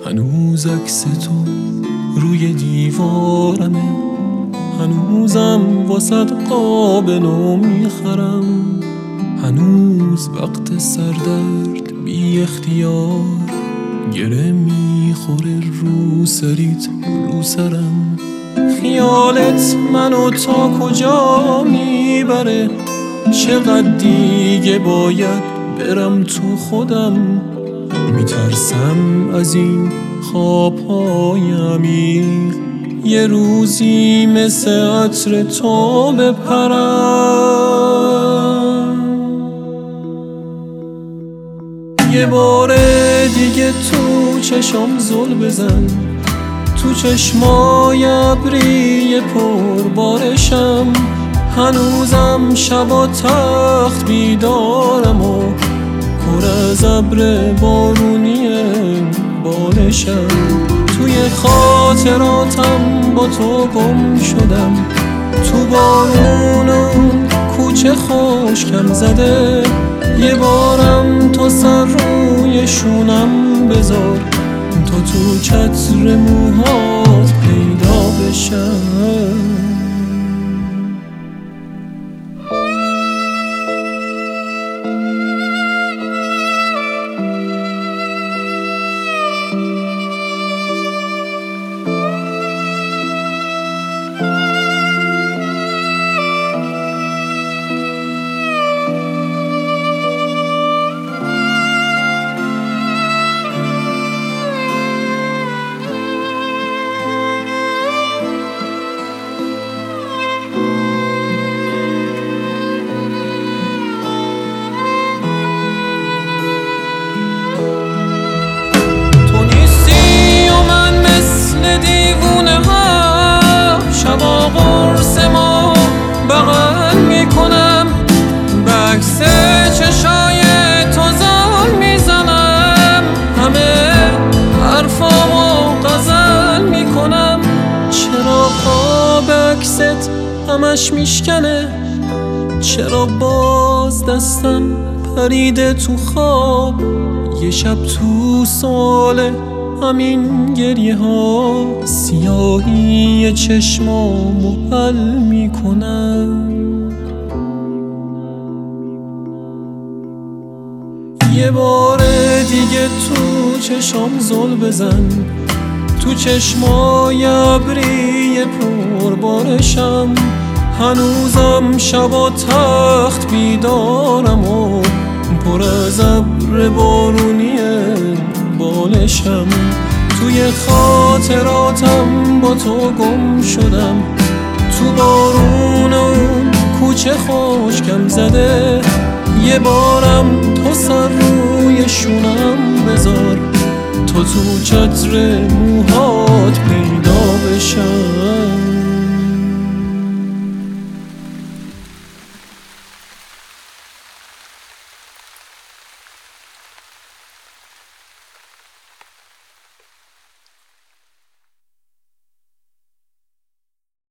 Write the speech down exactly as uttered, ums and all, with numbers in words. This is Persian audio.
هنوز عکس تو روی دیوارمه، هنوزم واسد قاب نو میخرم، هنوز وقت سردرد بی اختیار گره میخوره رو سریت رو سرم. خیالت منو تا کجا میبره، چقدر دیگه باید برم تو خودم. میترسم از این خوابهای عمیق یه روزی مثل عطر تو بپرم. یه بار دیگه تو چشم زل بزن، تو چشمای ابری پر بارشم، هنوزم شبا تخت بیدارم و پر از ابر بارونیه بالشم. توی خاطراتم با تو گم شدم، تو بارون و کوچه خشکم زده. یه بارم تو سر روی شونم بذار تا تو چتر موهات پیدا بشم. چشای تو زال میزنم، همه حرفامو غزل میکنم. چرا خواب عکست همش میشکنه، چرا باز دستم پریده تو خواب. یه شب تو ساله همین گریه ها، سیاهی چشمامو حل میکنم. یه بار دیگه تو چشم زل بزن، تو چشمای ابری پر بارشم، هنوزم شبا تخت بیدارم و پر از ابر بارونیه بالشم. توی خاطراتم با تو گم شدم، تو بارون و کوچه خشکم زده. یه بارم تو سر روی شونم بذار تا تو چتر موهات پیدا بشم.